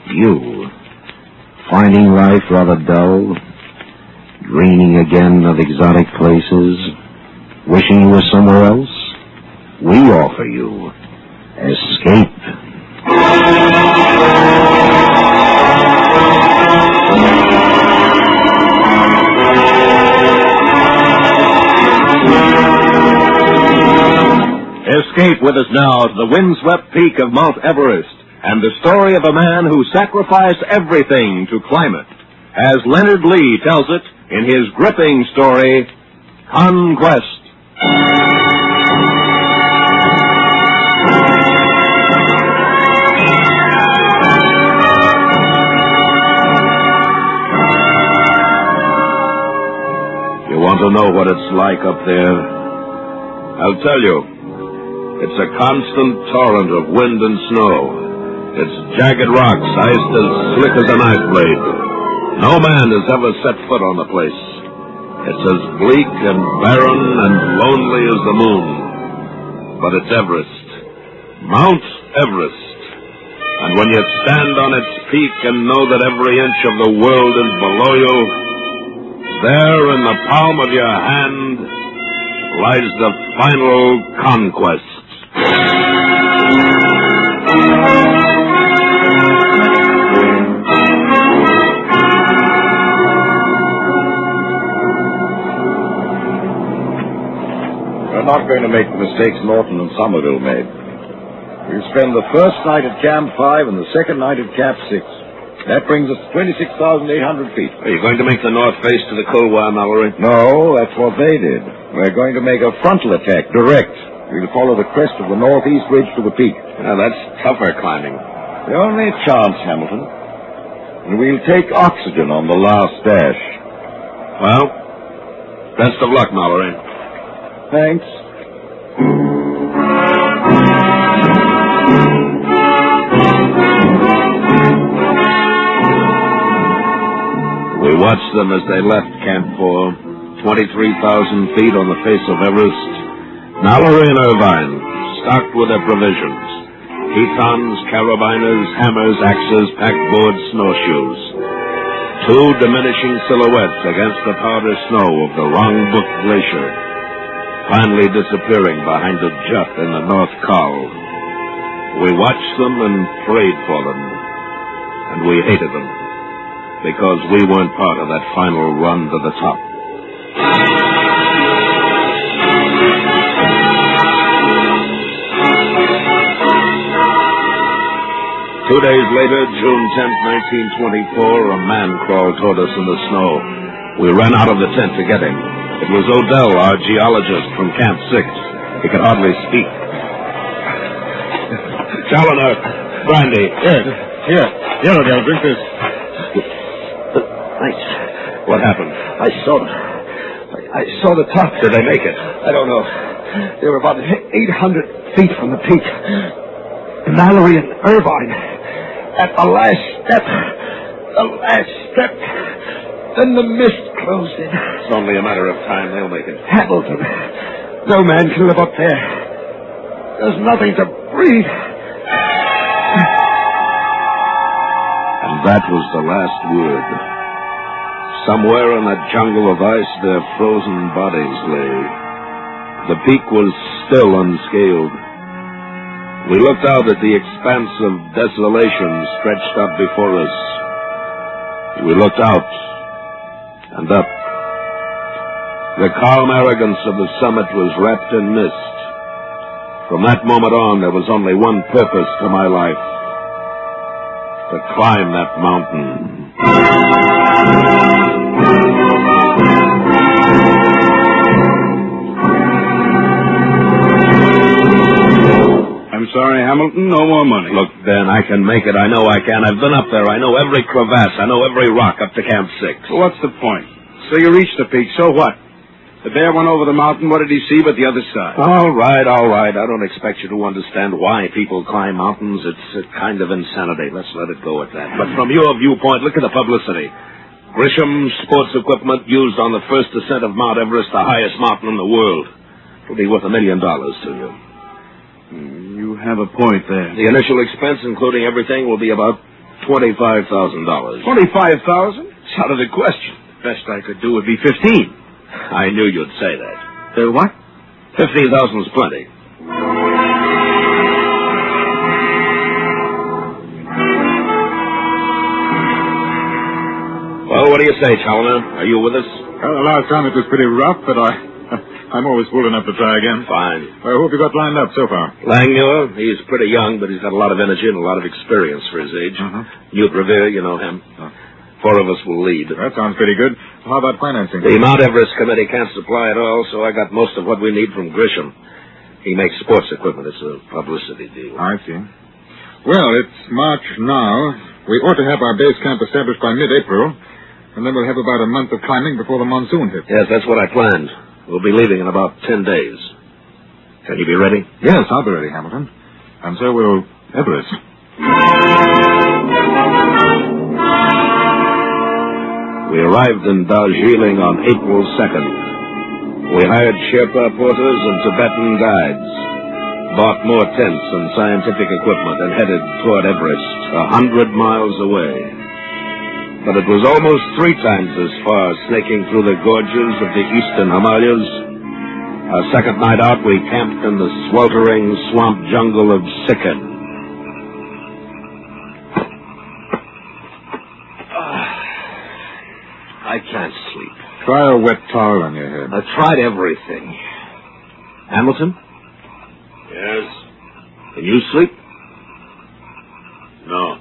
You, finding life rather dull, dreaming again of exotic places, wishing you were somewhere else? We offer you escape. Escape with us now to the windswept peak of Mount Everest and the story of a man who sacrificed everything to climb it, as Leonard Lee tells it in his gripping story, Conquest. You want to know what it's like up there? I'll tell you. It's a constant torrent of wind and snow. It's jagged rocks, iced as slick as a knife blade. No man has ever set foot on the place. It's as bleak and barren and lonely as the moon. But it's Everest. Mount Everest. And when you stand on its peak and know that every inch of the world is below you, there in the palm of your hand lies the final conquest. We're not going to make the mistakes Norton and Somerville made. We'll spend the first night at Camp 5 and the second night at Camp 6. That brings us to 26,800 feet. Are you going to make the north face to the Kulwa, Mallory? No, that's what they did. We're going to make a frontal attack, direct. We'll follow the crest of the northeast ridge to the peak. Now, that's tougher climbing. The only chance, Hamilton. And we'll take oxygen on the last dash. Well, best of luck, Mallory. Thanks. We watched them as they left Camp 4, 23,000 feet on the face of Everest. Mallory and Irvine, stocked with their provisions. Pitons, carabiners, hammers, axes, packboards, snowshoes. Two diminishing silhouettes against the powder snow of the Rongbuk Glacier, finally disappearing behind a jut in the North Col. We watched them and prayed for them, and we hated them, because we weren't part of that final run to the top. 2 days later, June 10th, 1924, a man crawled toward us in the snow. We ran out of the tent to get him. It was Odell, our geologist from Camp 6. He could hardly speak. Challoner, brandy. Here, Odell, drink this. Thanks. What happened? I saw the top. Did they make it? I don't know. They were about 800 feet from the peak. Mallory and Irvine. At the last step. Then the mist closed in. It's only a matter of time. They'll make it. Hamilton. No man can live up there. There's nothing to breathe. And that was the last word. Somewhere in that jungle of ice, their frozen bodies lay. The peak was still unscaled. We looked out at the expanse of desolation stretched out before us. We looked out and up. The calm arrogance of the summit was wrapped in mist. From that moment on, there was only one purpose to my life: to climb that mountain. I'm sorry, Hamilton, no more money. Look, Ben, I can make it. I know I can. I've been up there. I know every crevasse. I know every rock up to Camp 6. Well, what's the point? So you reached the peak, so what? The bear went over the mountain. What did he see but the other side? All right. I don't expect you to understand why people climb mountains. It's a kind of insanity. Let's let it go at that. But from your viewpoint, look at the publicity. Grisham sports equipment used on the first ascent of Mount Everest, the highest mountain in the world. It'll be worth $1 million to you. You have a point there. The initial expense, including everything, will be about $25,000. 25,000? It's out of the question. Best I could do would be 15. I knew you'd say that. What? 15,000 is plenty. Well, what do you say, Challoner? Are you with us? Well, the last time it was pretty rough, but I'm always fool enough to try again. Fine. Who have you got lined up so far? Langmuir, he's pretty young, but he's got a lot of energy and a lot of experience for his age. Newt Revere, you know him. 4 of us will lead. That sounds pretty good. How about financing? The Mount Everest Committee can't supply it all, so I got most of what we need from Grisham. He makes sports equipment. It's a publicity deal. I see. Well, it's March now. We ought to have our base camp established by mid-April, and then we'll have about a month of climbing before the monsoon hits. Yes, that's what I planned. We'll be leaving in about 10 days. Can you be ready? Yes, I'll be ready, Hamilton. And so will Everest. We arrived in Darjeeling on April 2nd. We hired Sherpa porters and Tibetan guides, bought more tents and scientific equipment, and headed toward Everest, 100 miles away. But it was almost 3 times as far, snaking through the gorges of the eastern Himalayas. Our second night out, we camped in the sweltering swamp jungle of Sikkim. I can't sleep. Try a wet towel on your head. I tried everything. Hamilton? Yes? Can you sleep? No.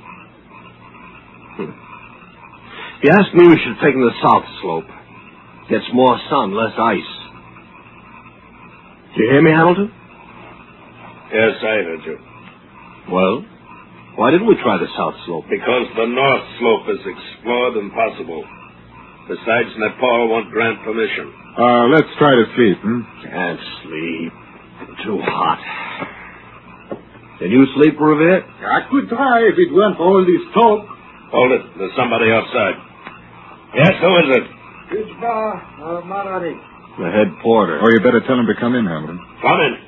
You asked me we should take him to the south slope. Gets more sun, less ice. Do you hear me, Hamilton? Yes, I heard you. Well, why didn't we try the south slope? Because the north slope is explored and possible. Besides, Nepal won't grant permission. Let's try to sleep, Can't sleep. Too hot. Can you sleep, Revere? I could try if it weren't for all this talk. Hold it. There's somebody outside. Yes, who is it? The head porter. Oh, you better tell him to come in, Hamilton. Come in.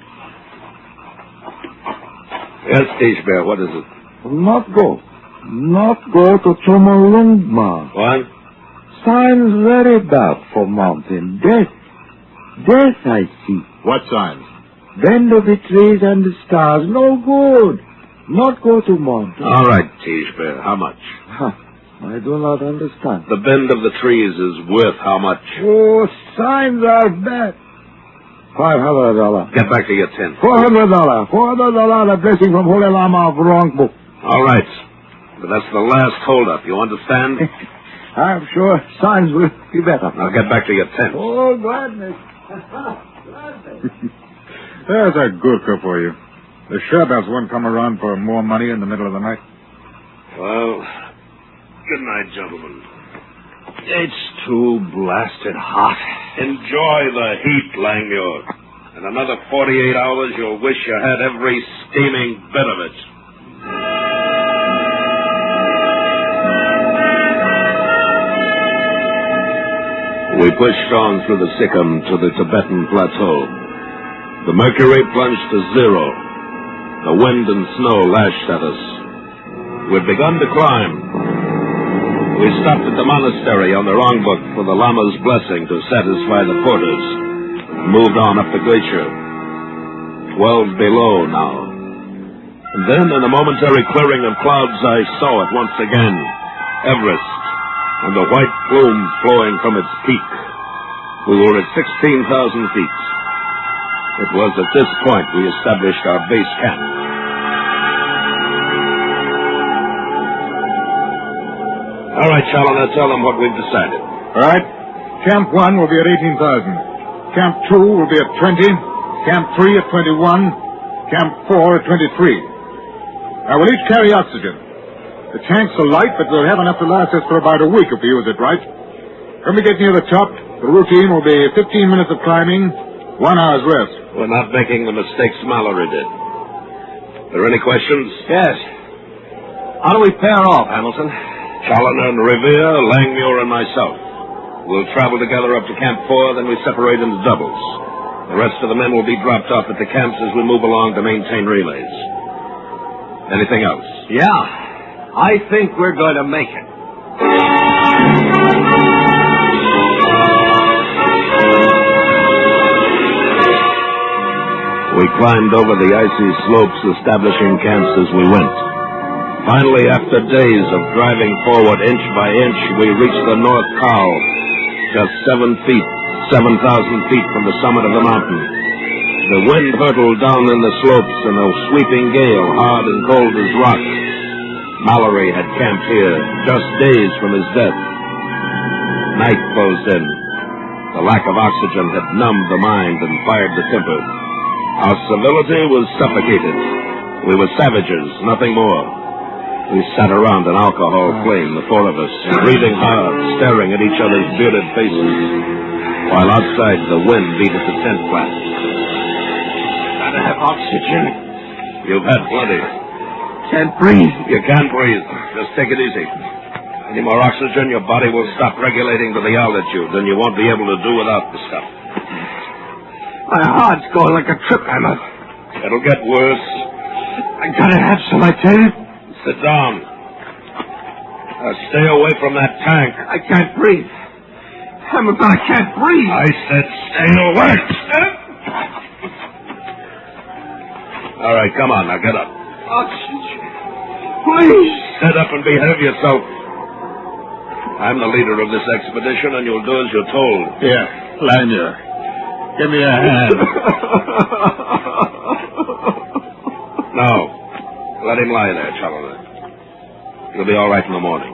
Yes, Tishbear, what is it? Not go to Chomolungma. What? Signs very bad for mountain. Death I see. What signs? Bend of the trees and the stars. No good. Not go to mountain. All right, Tishbear, how much? I do not understand. The bend of the trees is worth how much? Oh, signs are bad. $500. Get back to your tent. $400. $400. A blessing from Holy Lama of wrong book. All right. But that's the last holdup, you understand? I'm sure signs will be better. Now get back to your tent. Oh, gladness. There's a gurkha for you. The Sherbets won't come around for more money in the middle of the night. Well, good night, gentlemen. It's too blasted hot. Enjoy the heat, Langmuir. In another 48 hours, you'll wish you had every steaming bit of it. We pushed on through the Sikkim to the Tibetan plateau. The mercury plunged to 0. The wind and snow lashed at us. We'd begun to climb. We stopped at the monastery on the Rongbuk for the Lama's blessing to satisfy the porters. Moved on up the glacier. 12 below now. And then, in a momentary clearing of clouds, I saw it once again. Everest, and the white plume flowing from its peak. We were at 16,000 feet. It was at this point we established our base camp. All right, Challoner, tell them what we've decided. All right. Camp 1 will be at 18,000. Camp 2 will be at 20. Camp 3 at 21. Camp 4 at 23. We'll each carry oxygen. The tanks are light, but we'll have enough to last us for about a week if we use it right. When we get near the top, the routine will be 15 minutes of climbing, 1 hour's rest. We're not making the mistakes Mallory did. Are there any questions? Yes. How do we pair off, Hamilton? Challoner and Revere, Langmuir and myself. We'll travel together up to Camp 4, then we separate into doubles. The rest of the men will be dropped off at the camps as we move along to maintain relays. Anything else? Yeah. I think we're going to make it. We climbed over the icy slopes, establishing camps as we went. Finally, after days of driving forward inch by inch, we reached the North Col, just 7,000 feet from the summit of the mountain. The wind hurtled down in the slopes in a sweeping gale, hard and cold as rock. Mallory had camped here just days from his death. Night closed in. The lack of oxygen had numbed the mind and fired the temper. Our civility was suffocated. We were savages, nothing more. We sat around an alcohol flame, the four of us, breathing hard, staring at each other's bearded faces, while outside the wind beat at the tent flap. Gotta have oxygen. You've had plenty. Can't breathe. You can't breathe. Just take it easy. Any more oxygen, your body will stop regulating to the altitude, and you won't be able to do without the stuff. My heart's going like a trip hammer. It'll get worse. I gotta have some, I tell you. Sit down. Stay away from that tank. I can't breathe. I can't breathe. I said stay away. All right, come on, now get up. Oxygen. Please. Sit up and behave yourself. I'm the leader of this expedition, and you'll do as you're told. Here, Lanyard. Give me a hand. No. Let him lie there, Challoner. He'll be all right in the morning.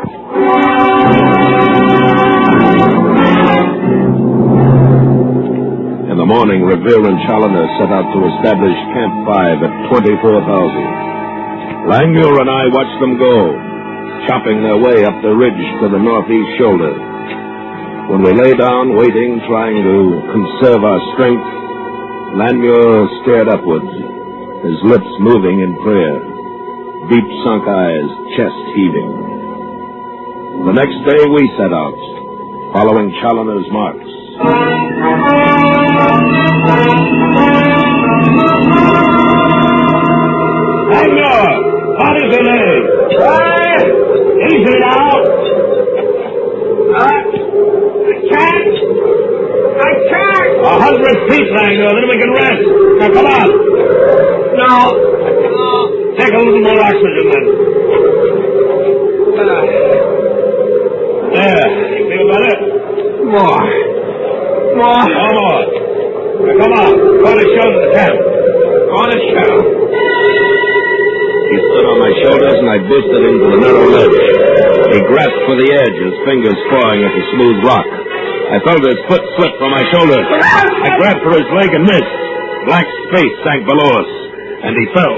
In the morning, Revere and Challoner set out to establish Camp 5 at 24,000. Langmuir and I watched them go, chopping their way up the ridge to the northeast shoulder. When we lay down, waiting, trying to conserve our strength, Langmuir stared upward, his lips moving in prayer, deep sunk eyes, chest heaving. The next day we set out, following Challoner's marks. Langmuir, what is your name? Easy now. I can't. 100 feet, Langmuir, then we can rest. Now, come on. No. Take a little more oxygen, then. There. You feel better? More. No more. Now, come on. Go to show to the camp. On a show. He stood on my shoulders, and I boosted him to the narrow ledge. He grasped for the edge, his fingers clawing at the smooth rock. I felt his foot slip from my shoulder. I grabbed for his leg and missed. Black space sank below us, and he fell.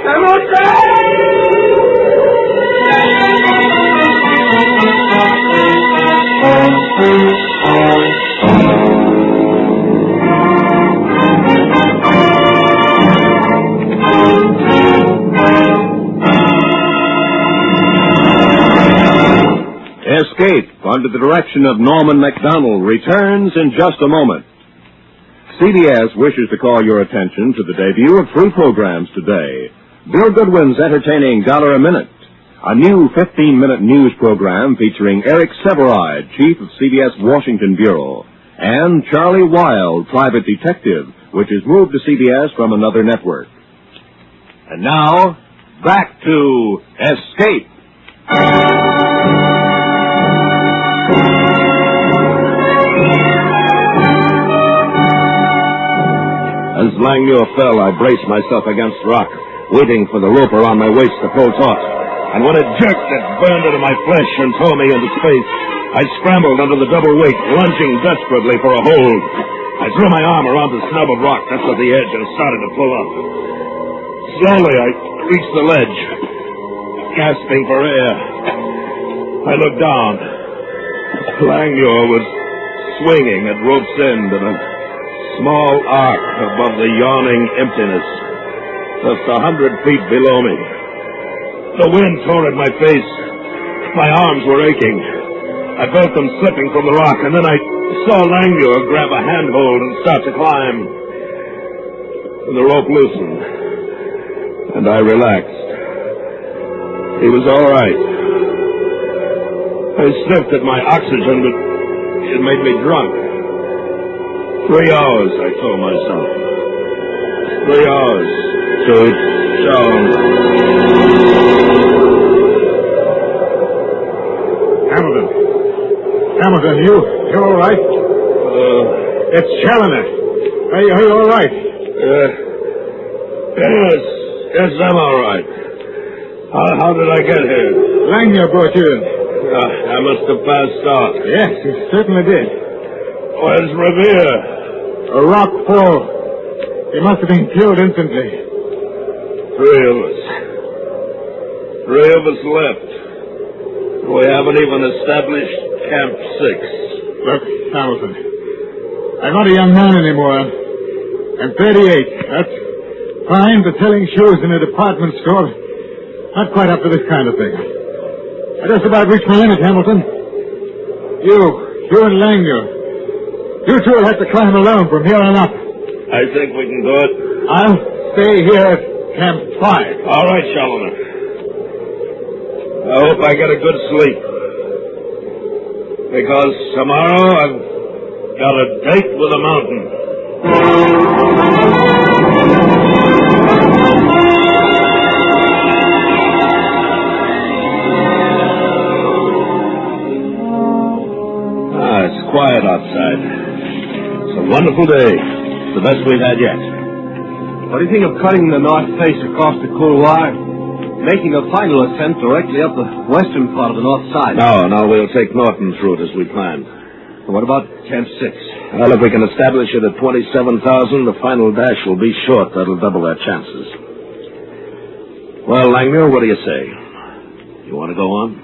Escape, under the direction of Norman MacDonald, returns in just a moment. CBS wishes to call your attention to the debut of 3 programs today. Bill Goodwin's entertaining $1 a Minute, a new 15-minute news program featuring Eric Severide, chief of CBS Washington Bureau, and Charlie Wilde, private detective, which is moved to CBS from another network. And now, back to Escape. As Langmuir fell, I braced myself against rock, waiting for the rope around my waist to pull taut. And when it jerked, it burned into my flesh and tore me into space. I scrambled under the double weight, lunging desperately for a hold. I threw my arm around the snub of rock that's at the edge and started to pull up. Slowly, I reached the ledge, gasping for air. I looked down. Langmuir was swinging at rope's end in a small arc above the yawning emptiness, just 100 feet below me. The wind tore at my face. My arms were aching. I felt them slipping from the rock, and then I saw Langmuir grab a handhold and start to climb. And the rope loosened, and I relaxed. He was all right. I sniffed at my oxygen, but it made me drunk. 3 hours, I told myself. 3 hours to show. Hamilton, you all right? It's Challoner. Are you all right? Yes, I'm all right. How did I get here? Langmuir brought you in. I must have passed out. Yes, you certainly did. Where's Revere? A rock fall. He must have been killed instantly. 3 of us. 3 of us left. We haven't even established Camp 6. Look, Hamilton, I'm not a young man anymore. I'm 38. That's fine for selling shoes in a department store. Not quite up to this kind of thing. I just about reached my limit, Hamilton. You and Langmuir. You two will have to climb alone from here on up. I think we can do it. I'll stay here at Camp 5. All right, Challoner. I hope I get a good sleep. Because tomorrow I've got a date with the mountain. It's quiet outside. It's a wonderful day. It's the best we've had yet. What do you think of cutting the north face across the couloir? Making a final ascent directly up the western part of the north side? No, we'll take Norton's route as we planned. What about Camp 6? Well, if we can establish it at 27,000, the final dash will be short. That'll double our chances. Well, Langmuir, what do you say? You want to go on?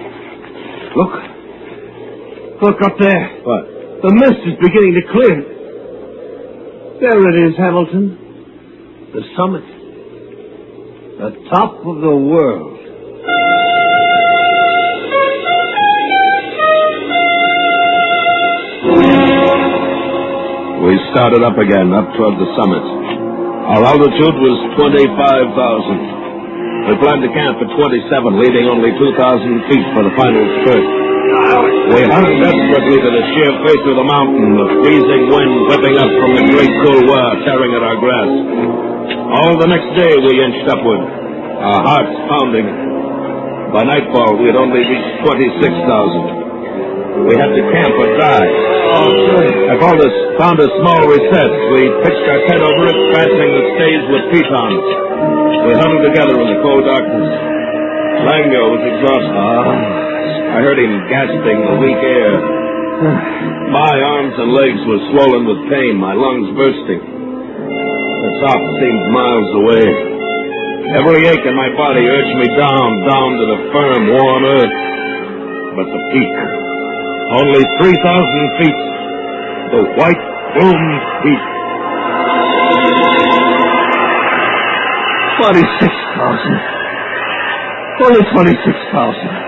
Look up there. What? The mist is beginning to clear. There it is, Hamilton. The summit. The top of the world. We started up again, up toward the summit. Our altitude was 25,000. We planned to camp at 27, leaving only 2,000 feet for the final spurt. We hung desperately to the sheer face of the mountain, the freezing wind whipping up from the great couloir, tearing at our grass. All the next day we inched upward, our hearts pounding. By nightfall, we had only reached 26,000. We had to camp or die. I found a small recess. We pitched our tent over it, fastening the stays with pitons. We huddled together in the cold darkness. Langmuir was exhausted. I heard him gasping the weak air. My arms and legs were swollen with pain, my lungs bursting. The top seemed miles away. Every ache in my body urged me down to the firm, warm earth. But the peak, only 3,000 feet, the white domed peak. 26,000. Only 26,000.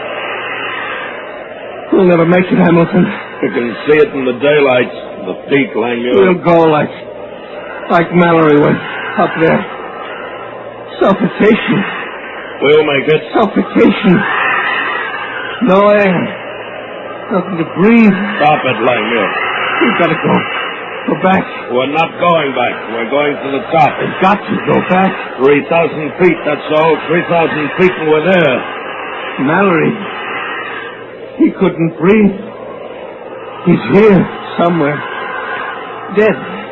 We'll never make it, Hamilton. You can see it in the daylight, the peak, Langmuir. We'll go like Mallory went up there. Suffocation. We'll make it. Suffocation. No air. Nothing to breathe. Stop it, Langmuir. We've got to go. Go back. We're not going back. We're going to the top. We've got to go back. 3,000 feet, that's all. 3,000 feet and we're there. Mallory. He couldn't breathe. He's here somewhere. Dead.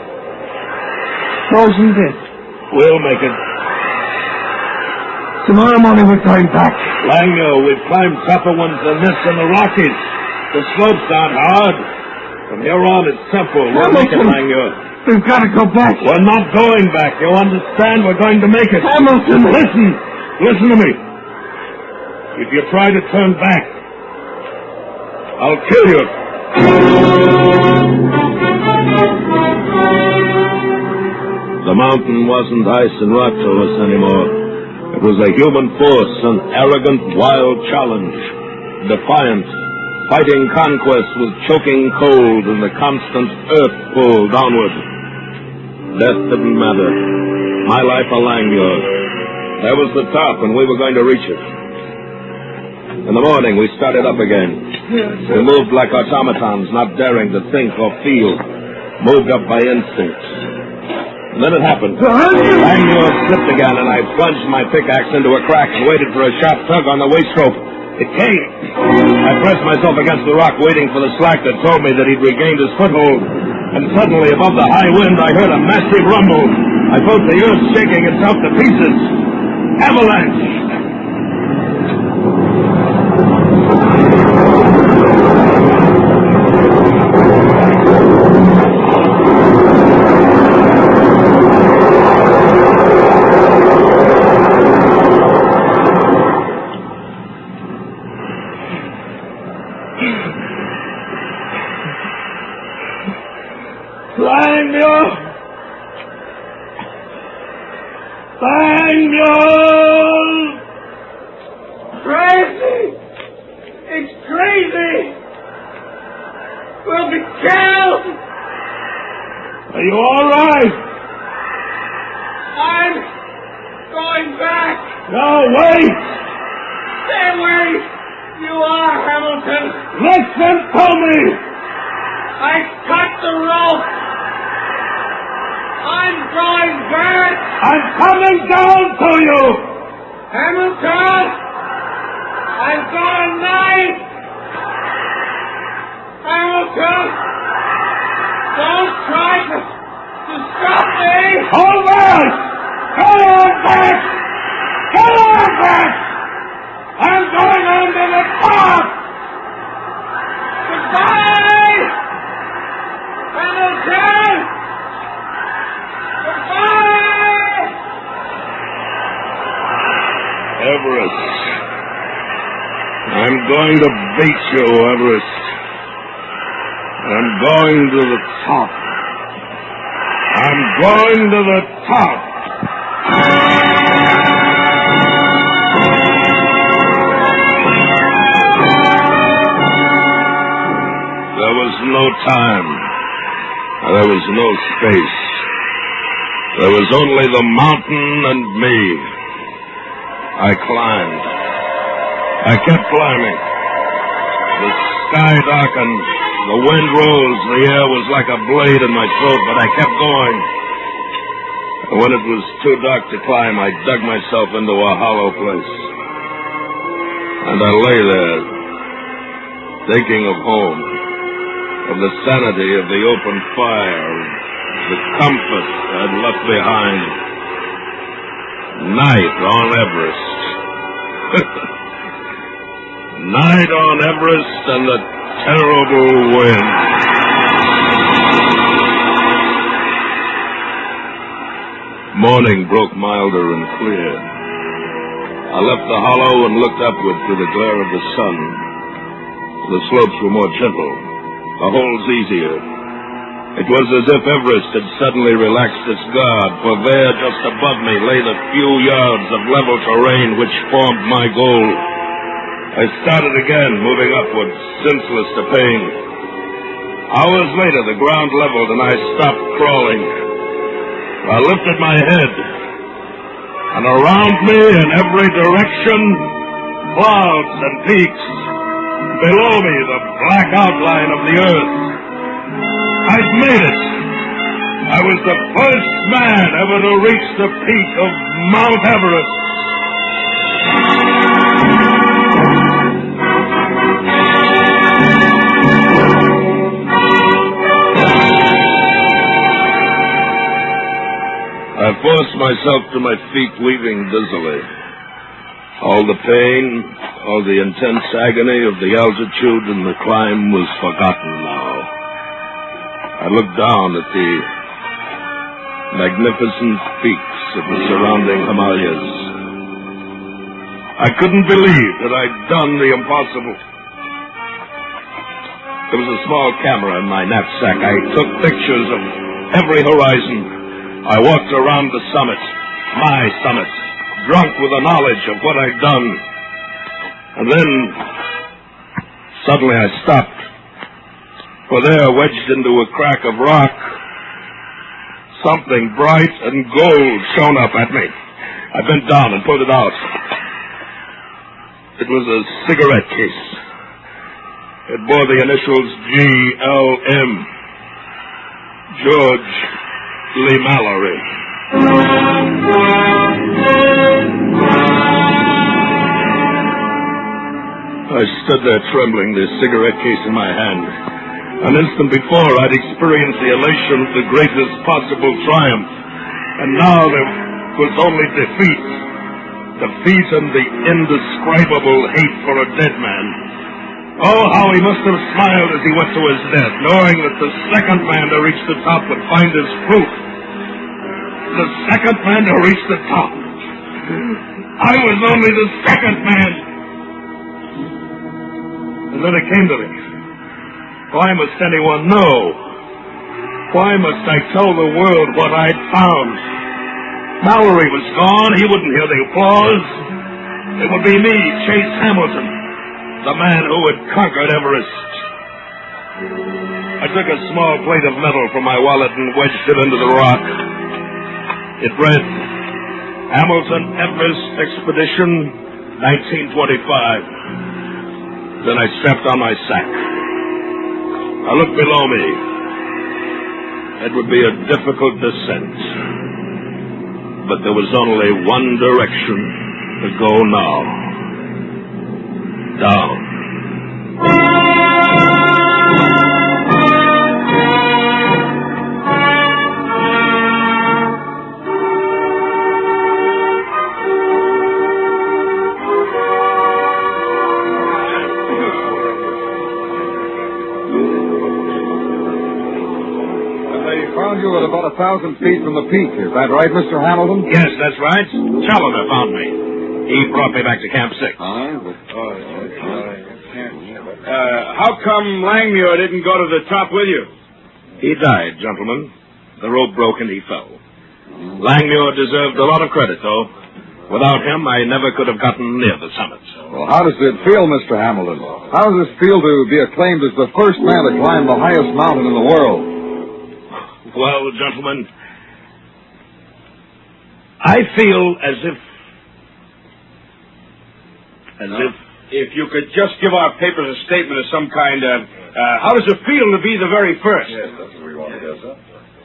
Frozen dead. We'll make it. Tomorrow morning we're going back. Langmuir, we've climbed tougher ones than this in the Rockies. The slopes aren't hard. From here on, it's simple. We'll make it, Langmuir. We've got to go back. We're not going back. You understand? We're going to make it. Hamilton! Listen to me. If you try to turn back, I'll kill you. The mountain wasn't ice and rock to us anymore. It was a human force, an arrogant, wild challenge. Defiant, fighting conquest with choking cold and the constant earth pull downward. Death didn't matter. My life a Langmuir. There was the top, and we were going to reach it. In the morning, we started up again. We moved like automatons, not daring to think or feel. Moved up by instinct. And then it happened. Langmuir slipped again, and I plunged my pickaxe into a crack and waited for a sharp tug on the waist rope. It came. I pressed myself against the rock, waiting for the slack that told me that he'd regained his foothold. And suddenly, above the high wind, I heard a massive rumble. I felt the earth shaking itself to pieces. Avalanche! Crazy! It's crazy! We'll be killed! Are you all right? I'm going back! No, wait! Stay where you are, Hamilton! Listen to me! I cut the rope! I'm going back! I'm coming down to you! Hamilton! I've got a knife! Hamilton! Don't try to stop me! Hold on! Go on back! Go on back! I'm going under the top! Goodbye! Hamilton! Goodbye! Everest. I'm going to beat you, Everest. I'm going to the top. I'm going to the top. There was no time. There was no space. There was only the mountain and me. I climbed. I kept climbing. The sky darkened. The wind rose. The air was like a blade in my throat, but I kept going. And when it was too dark to climb, I dug myself into a hollow place. And I lay there, thinking of home, of the sanity of the open fire, the comfort I'd left behind. Night on Everest. Night on Everest and the terrible wind. Morning broke milder and clear. I left the hollow and looked upward through the glare of the sun. The slopes were more gentle, the holes easier. It was as if Everest had suddenly relaxed its guard, for there, just above me, lay the few yards of level terrain which formed my goal. I started again, moving upwards, senseless to pain. Hours later, the ground leveled and I stopped crawling. I lifted my head, and around me in every direction, clouds and peaks. Below me, the black outline of the earth. I'd made it. I was the first man ever to reach the peak of Mount Everest. I forced myself to my feet, weaving dizzily. All the pain, all the intense agony of the altitude and the climb was forgotten now. I looked down at the magnificent peaks of the surrounding Himalayas. I couldn't believe that I'd done the impossible. There was a small camera in my knapsack. I took pictures of every horizon. I walked around the summit, my summit, drunk with the knowledge of what I'd done. And then, suddenly I stopped. For there, wedged into a crack of rock, something bright and gold shone up at me. I bent down and pulled it out. It was a cigarette case. It bore the initials GLM. George Lee Mallory. I stood there trembling, this cigarette case in my hand. An instant before, I'd experienced the elation of the greatest possible triumph. And now there was only defeat. Defeat and the indescribable hate for a dead man. Oh, how he must have smiled as he went to his death, knowing that the second man to reach the top would find his proof. The second man to reach the top. I was only the second man. And then it came to me. Why must anyone know? Why must I tell the world what I'd found? Mallory was gone. He wouldn't hear the applause. It would be me, Chase Hamilton, the man who had conquered Everest. I took a small plate of metal from my wallet and wedged it into the rock. It read, Hamilton Everest Expedition, 1925. Then I strapped on my sack. I looked below me. It would be a difficult descent. But there was only one direction to go now. Down. You at about 1,000 feet from the peak. Is that right, Mr. Hamilton? Yes, that's right. Challoner found me. He brought me back to Camp 6. How come Langmuir didn't go to the top with you? He died, gentlemen. The rope broke and he fell. Langmuir deserved a lot of credit, though. Without him, I never could have gotten near the summit. Well, how does it feel, Mr. Hamilton? How does it feel to be acclaimed as the first man to climb the highest mountain in the world? Well, gentlemen, I feel as if you could just give our papers a statement of some kind. How does it feel to be the very first? Yes, that's what we want to hear, sir.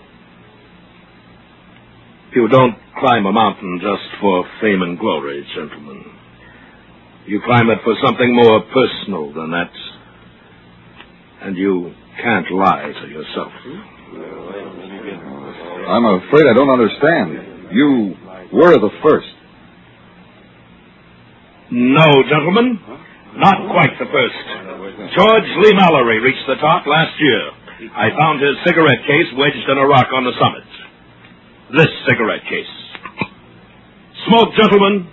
You don't climb a mountain just for fame and glory, gentlemen. You climb it for something more personal than that. And you can't lie to yourself. I'm afraid I don't understand. You were the first. No, gentlemen. Not quite the first. George Lee Mallory reached the top last year. I found his cigarette case wedged in a rock on the summit. This cigarette case. Smoke, gentlemen.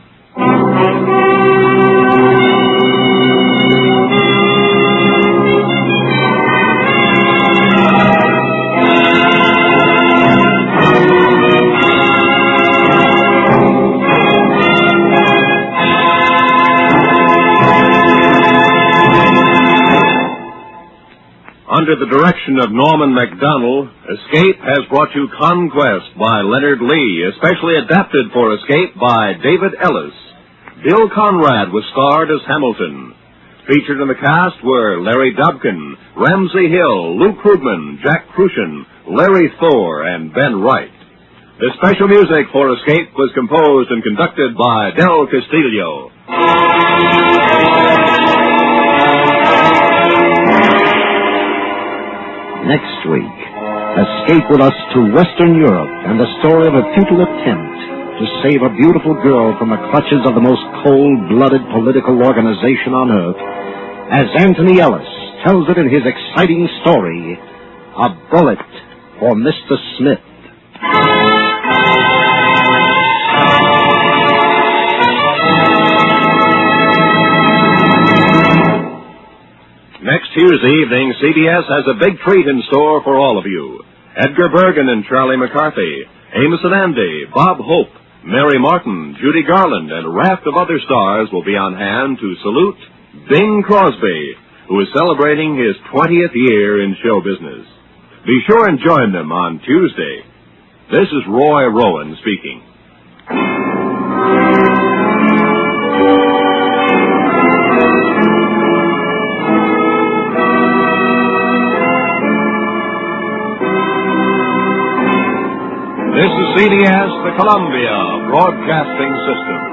Under the direction of Norman Macdonnell, Escape has brought you Conquest by Leonard Lee, especially adapted for Escape by David Ellis. Bill Conrad was starred as Hamilton. Featured in the cast were Larry Dobkin, Ramsey Hill, Lou Krugman, Jack Crucian, Larry Thor, and Ben Wright. The special music for Escape was composed and conducted by Del Castillo. Next week, escape with us to Western Europe and the story of a futile attempt to save a beautiful girl from the clutches of the most cold-blooded political organization on earth, as Anthony Ellis tells it in his exciting story, A Bullet for Mr. Smith. Next Tuesday evening, CBS has a big treat in store for all of you. Edgar Bergen and Charlie McCarthy, Amos and Andy, Bob Hope, Mary Martin, Judy Garland, and a raft of other stars will be on hand to salute Bing Crosby, who is celebrating his 20th year in show business. Be sure and join them on Tuesday. This is Roy Rowan speaking. This is CBS, the Columbia Broadcasting System.